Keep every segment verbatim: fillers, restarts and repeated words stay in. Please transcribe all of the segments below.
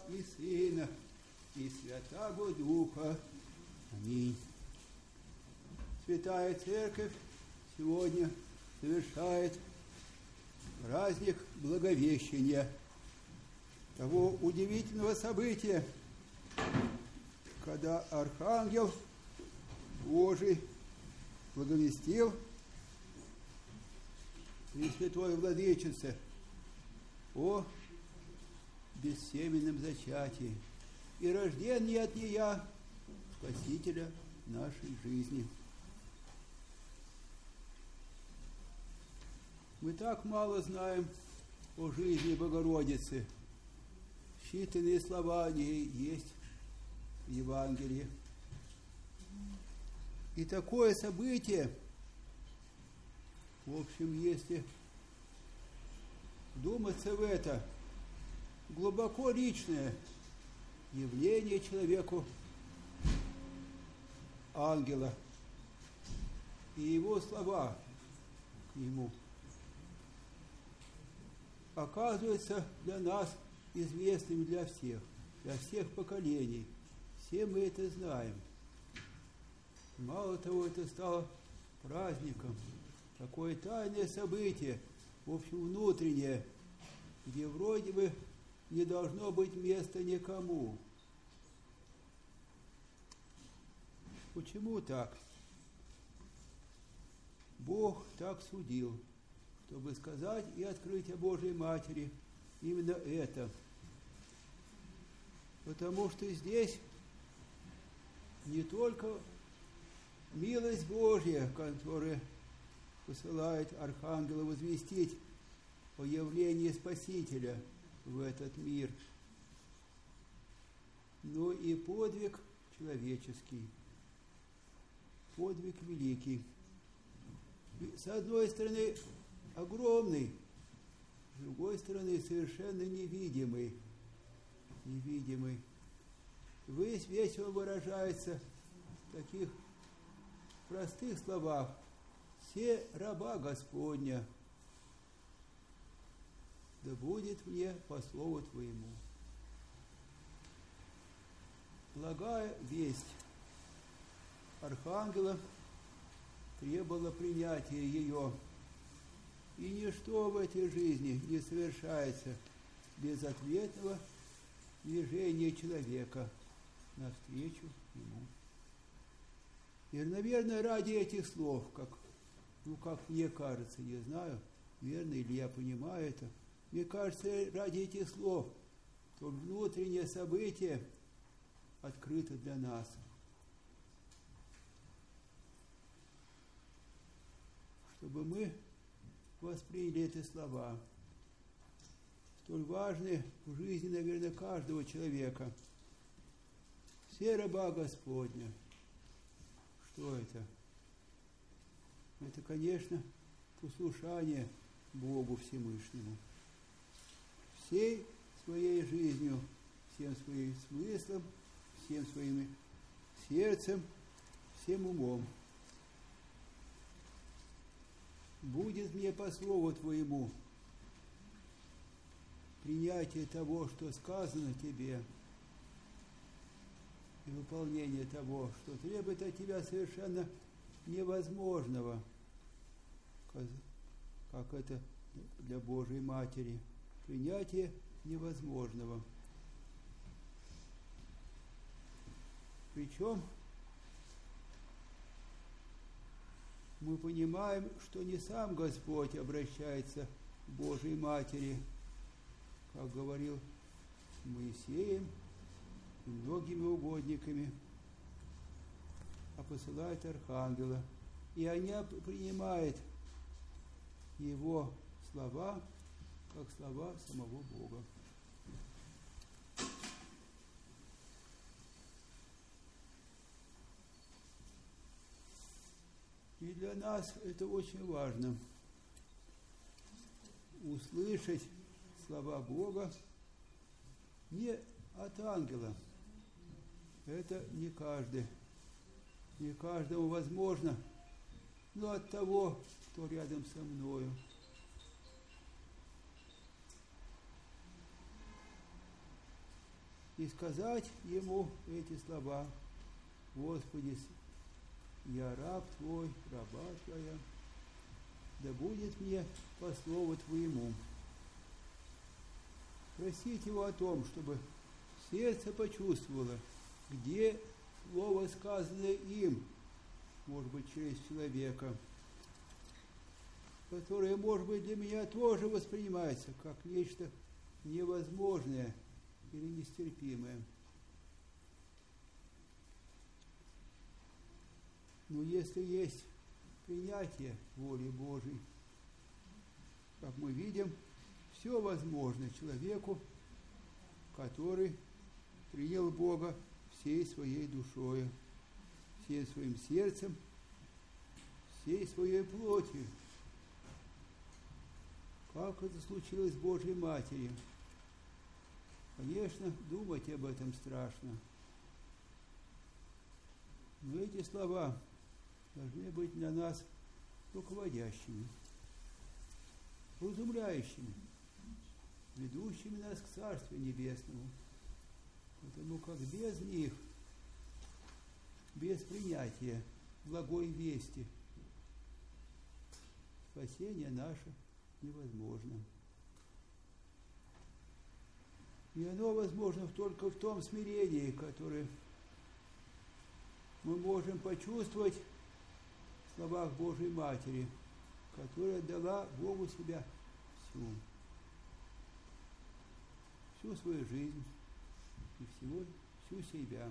и Сына, и Святаго Духа. Аминь. Святая Церковь сегодня совершает праздник Благовещения, того удивительного события, когда Архангел Божий благовестил Пресвятой Владычице о бессеменном зачатии и рождении от нея Спасителя нашей жизни. Мы так мало знаем о жизни Богородицы. Считанные слова о ней есть в Евангелии. И такое событие, в общем, если думаться в это, глубоко личное явление человеку ангела и его слова к нему оказывается для нас известным для всех, для всех поколений. Все мы это знаем. Мало того, это стало праздником, такое тайное событие, в общем, внутреннее, где вроде бы не должно быть места никому. Почему так? Бог так судил, чтобы сказать и открыть о Божьей Матери именно это. Потому что здесь не только милость Божья, которая посылает Архангела возвестить о явлении Спасителя в этот мир, но и подвиг человеческий, подвиг великий. С одной стороны, огромный, с другой стороны, совершенно невидимый. Невидимый. Весь, весь он выражается в таких простых словах. «Се раба Господня, да будет мне по слову Твоему». Благая весть Архангела требовала принятия ее. И ничто в этой жизни не совершается без ответного движения человека навстречу ему. И, наверное, ради этих слов, как, ну, как мне кажется, не знаю, верно или я понимаю это, мне кажется, ради этих слов, то внутреннее событие открыто для нас. Чтобы мы восприняли эти слова, столь важные в жизни, наверное, каждого человека. Все раба Господня. Что это? Это, конечно, послушание Богу Всевышнему. Всей своей жизнью, всем своим смыслом, всем своим сердцем, всем умом. Будет мне по слову Твоему принятие того, что сказано Тебе, и выполнение того, что требует от Тебя совершенно невозможного, как это для Божьей Матери, принятие невозможного. Причем мы понимаем, что не сам Господь обращается к Божьей Матери, как говорил с Моисеем и многими угодниками, а посылает Архангела. И они принимают его слова, как слова самого Бога. И для нас это очень важно. Услышать слова Бога не от ангела. Это не каждый. Не каждому возможно, но от того, кто рядом со мною. и сказать ему эти слова: Господи, я раб Твой, раба Твоя, да будет мне по слову Твоему. Просить Его о том, чтобы сердце почувствовало, где слово, сказанное им, может быть, через человека, которое, может быть, для меня тоже воспринимается как нечто невозможное или нестерпимое. Но если есть принятие воли Божией, как мы видим, все возможно человеку, который принял Бога всей своей душою, всем своим сердцем, всей своей плотью. Как это случилось с Божьей Матерью? Конечно, думать об этом страшно. Но эти слова должны быть для нас руководящими, вразумляющими, ведущими нас к Царству Небесному. Потому как без них, без принятия благой вести, спасение наше невозможно. И оно возможно только в том смирении, которое мы можем почувствовать в словах Божьей Матери, которая дала Богу себя всю, всю свою жизнь и всего, всю себя.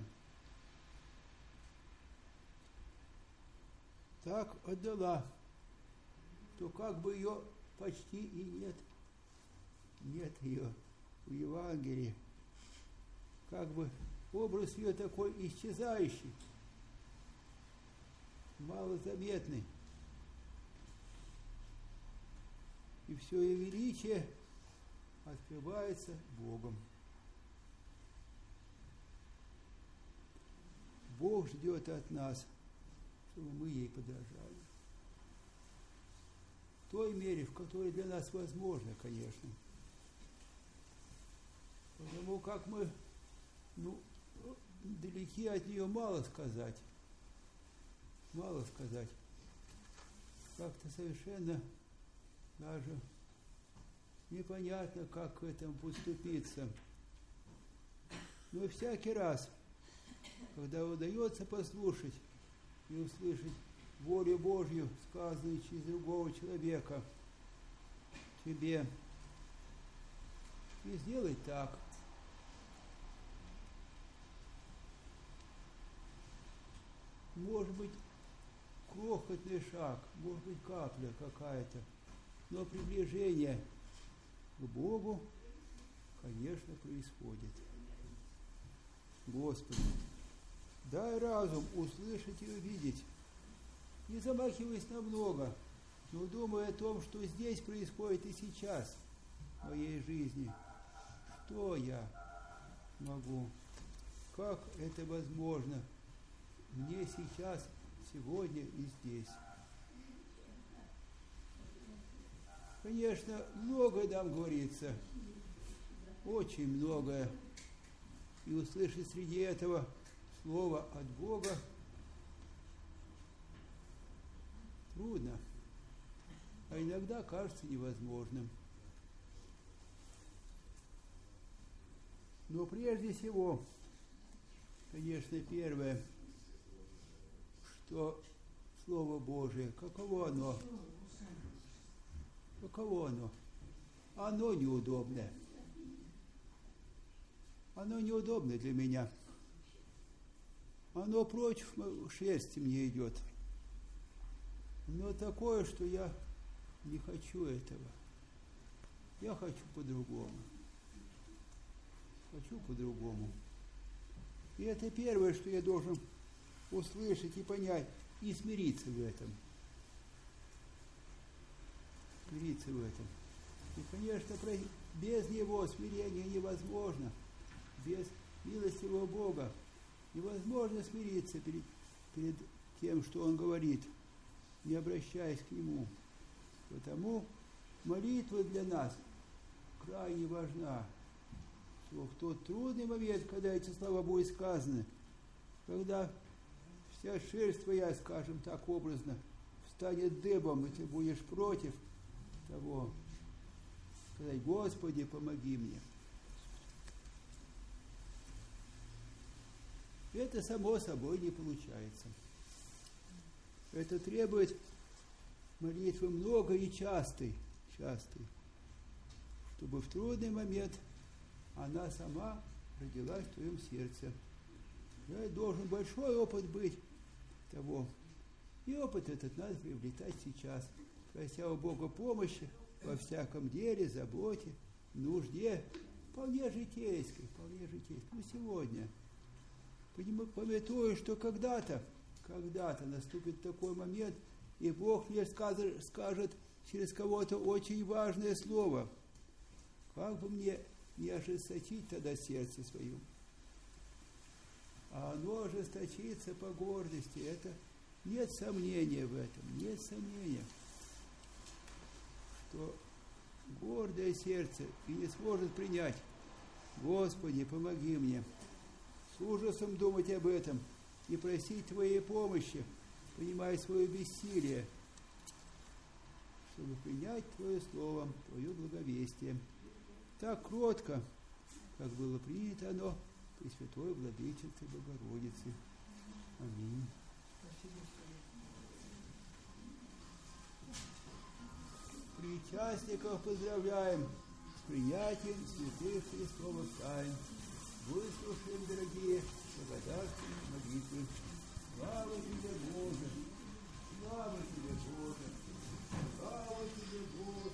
Так отдала, что как бы ее почти и нет, нет ее в Евангелии, как бы образ ее такой исчезающий, малозаметный. И все ее величие открывается Богом. Бог ждет от нас, чтобы мы ей подражали. В той мере, в которой для нас возможно, конечно. Потому как мы, ну, далеки от нее, мало сказать. Мало сказать. Как-то совершенно даже непонятно, как к этому поступиться. Но всякий раз, когда удается послушать и услышать волю Божью, сказанную через другого человека, тебе и сделай так. Может быть, крохотный шаг, может быть, капля какая-то, но приближение к Богу, конечно, происходит. Господи, дай разум услышать и увидеть, не замахиваясь на много, но думая о том, что здесь происходит и сейчас в моей жизни. Что я могу? Как это возможно мне сейчас, сегодня и здесь? Конечно, многое нам говорится, очень многое. И услышать среди этого слова от Бога трудно, а иногда кажется невозможным. Но прежде всего, конечно, первое, что Слово Божие, каково оно? Каково оно? Оно неудобное. Оно неудобно для меня. Оно против шерсти мне идет. Но такое, что я не хочу этого. Я хочу по-другому. Хочу по-другому. И это первое, что я должен услышать и понять, и смириться в этом. Смириться в этом. И, конечно, без него смирение невозможно. Без милостивого Бога невозможно смириться перед, перед тем, что Он говорит, не обращаясь к Нему. Потому молитва для нас крайне важна, что в тот трудный момент, когда эти слова будут сказаны, когда вся шерсть твоя, скажем так образно, встанет дыбом, и ты будешь против того, сказать: Господи, помоги мне. Это само собой не получается. Это требует молитвы много и частой, частой, чтобы в трудный момент она сама родилась в твоем сердце. Да, должен большой опыт быть того. И опыт этот надо приобретать сейчас, прося у Бога помощи во всяком деле, заботе, нужде, вполне житейской, вполне житейской. Ну, сегодня, памятуя, что когда-то, когда-то наступит такой момент, и Бог мне скажет, скажет через кого-то очень важное слово. Как бы мне не ожесточить тогда сердце свое? А оно ожесточится по гордости. Это нет сомнения в этом, нет сомнения, что гордое сердце и не сможет принять: Господи, помоги мне. С ужасом думать об этом и просить Твоей помощи, понимая свое бессилие, чтобы принять Твое Слово, Твое благовестие. Так кротко, как было принято оно Пресвятой Владычице Богородицы. Аминь. Причастников поздравляем с принятием святых Христовых тайн. Выслушаем, дорогие, благодарственные молитвы. Слава Тебе, Боже! Слава Тебе, Боже! Слава Тебе, Боже!